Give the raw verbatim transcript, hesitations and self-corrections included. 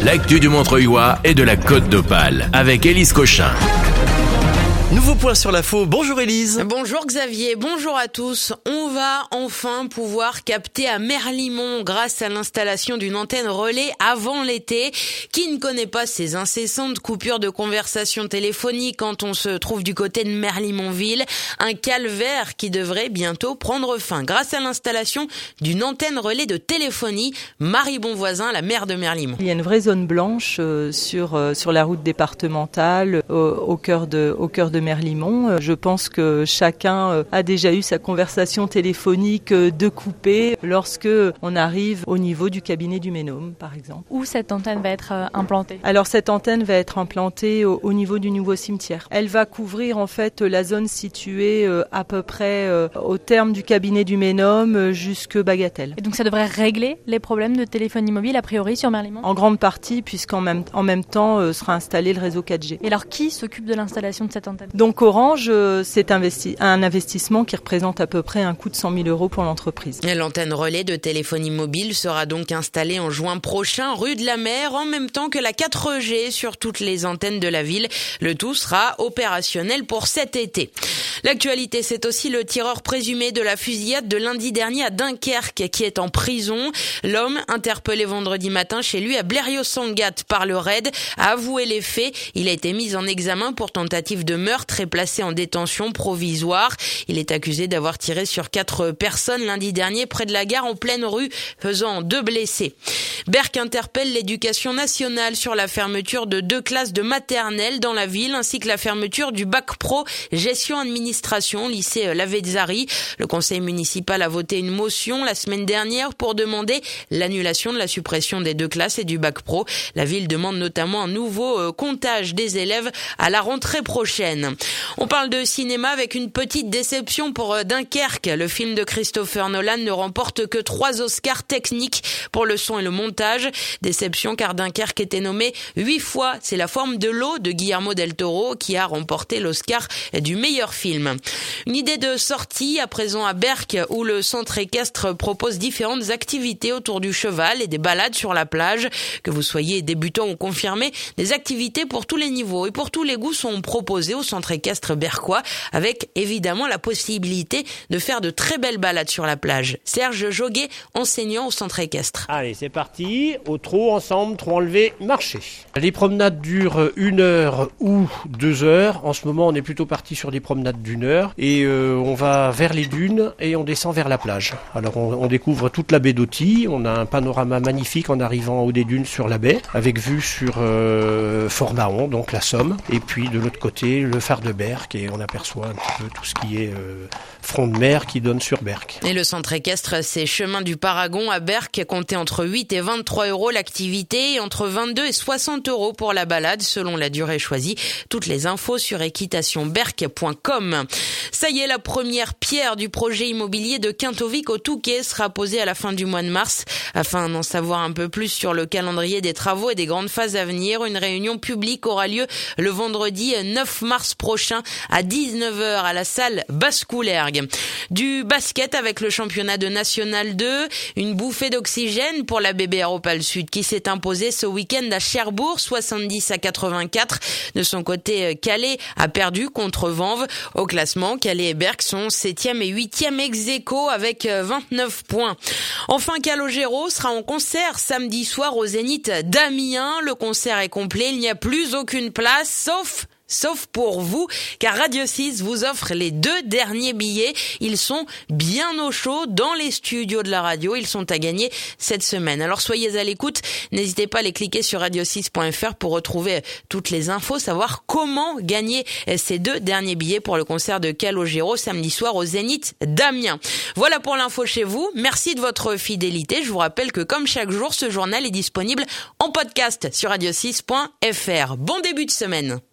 l'actu du Montreuilois et de la Côte d'Opale avec Élise Cochin. Nouveau point sur l'info. Bonjour Élise. Bonjour Xavier, bonjour à tous. On va enfin pouvoir capter à Merlimont grâce à l'installation d'une antenne relais avant l'été. Qui ne connaît pas ces incessantes coupures de conversation téléphonique quand on se trouve du côté de Merlimontville? Un calvaire qui devrait bientôt prendre fin grâce à l'installation d'une antenne relais de téléphonie. Marie Bonvoisin, la maire de Merlimont. Il y a une vraie zone blanche euh, sur euh, sur la route départementale euh, au cœur de au cœur de Merlimont. Je pense que chacun a déjà eu sa conversation téléphonique découpée lorsque on arrive au niveau du cabinet du Ménôme, par exemple. Où cette antenne va être implantée? Alors cette antenne va être implantée au, au niveau du nouveau cimetière. Elle va couvrir en fait la zone située à peu près au terme du cabinet du Ménôme jusque Bagatelle. Et donc ça devrait régler les problèmes de téléphonie mobile a priori sur Merlimont? En grande partie, puisqu'en même, en même temps sera installé le réseau quatre G. Et alors qui s'occupe de l'installation de cette antenne? Donc Orange, c'est investi- un investissement qui représente à peu près un coût de cent mille euros pour l'entreprise. L'antenne relais de téléphonie mobile sera donc installée en juin prochain, rue de la Mer, en même temps que la quatre G sur toutes les antennes de la ville. Le tout sera opérationnel pour cet été. L'actualité, c'est aussi le tireur présumé de la fusillade de lundi dernier à Dunkerque qui est en prison. L'homme, interpellé vendredi matin chez lui à Blériot-Sangatte par le raid, a avoué les faits. Il a été mis en examen pour tentative de meurtre et placé en détention provisoire. Il est accusé d'avoir tiré sur quatre personnes lundi dernier près de la gare en pleine rue, faisant deux blessés. Berck interpelle l'éducation nationale sur la fermeture de deux classes de maternelle dans la ville, ainsi que la fermeture du bac pro gestion administration lycée Lavezzari. Le conseil municipal a voté une motion la semaine dernière pour demander l'annulation de la suppression des deux classes et du bac pro. La ville demande notamment un nouveau comptage des élèves à la rentrée prochaine. On parle de cinéma avec une petite déception pour Dunkerque. Le film de Christopher Nolan ne remporte que trois Oscars techniques pour le son et le montage. Déception car Dunkerque était nommé huit fois. C'est La forme de l'eau de Guillermo del Toro qui a remporté l'Oscar du meilleur film. Une idée de sortie à présent à Berck où le centre équestre propose différentes activités autour du cheval et des balades sur la plage. Que vous soyez débutant ou confirmé, des activités pour tous les niveaux et pour tous les goûts sont proposées au centre équestre berquois avec évidemment la possibilité de faire de très belles balades sur la plage. Serge Joguet, enseignant au centre équestre. Allez, c'est parti. Au trot, ensemble, trot enlevé, marché. Les promenades durent une heure ou deux heures. En ce moment, on est plutôt parti sur des promenades d'une heure. Et euh, on va vers les dunes et on descend vers la plage. Alors, on, on découvre toute la baie d'Auty. On a un panorama magnifique en arrivant en haut des dunes sur la baie, avec vue sur euh, Fort-Mahon, donc la Somme. Et puis, de l'autre côté, le phare de Berck. Et on aperçoit un petit peu tout ce qui est euh, front de mer qui donne sur Berck. Et le centre équestre, c'est Chemin du Paragon à Berck, compté entre huit et vingt-trois euros l'activité et entre vingt-deux et soixante euros pour la balade selon la durée choisie. Toutes les infos sur équitation berck point com. Ça y est, la première pierre du projet immobilier de Quintovic au Touquet sera posée à la fin du mois de mars. Afin d'en savoir un peu plus sur le calendrier des travaux et des grandes phases à venir, une réunion publique aura lieu le vendredi neuf mars prochain à dix-neuf heures à la salle Basse-Coulergue. Du basket avec le championnat de National deux, une bouffée d'oxygène pour la B B R Opale Sud qui s'est imposée ce week-end à Cherbourg, soixante-dix à quatre-vingt-quatre. De son côté, Calais a perdu contre Vanves. Au classement, Calais et Berck sont septième et huitième ex-aequo avec vingt-neuf points. Enfin, Calogero sera en concert samedi soir au Zénith d'Amiens. Le concert est complet, il n'y a plus aucune place, sauf... Sauf pour vous, car Radio six vous offre les deux derniers billets. Ils sont bien au chaud dans les studios de la radio. Ils sont à gagner cette semaine. Alors soyez à l'écoute. N'hésitez pas à les cliquer sur radio six point f r pour retrouver toutes les infos, savoir comment gagner ces deux derniers billets pour le concert de Calogero samedi soir au Zénith d'Amiens. Voilà pour l'info chez vous. Merci de votre fidélité. Je vous rappelle que comme chaque jour, ce journal est disponible en podcast sur radio six point f r. Bon début de semaine.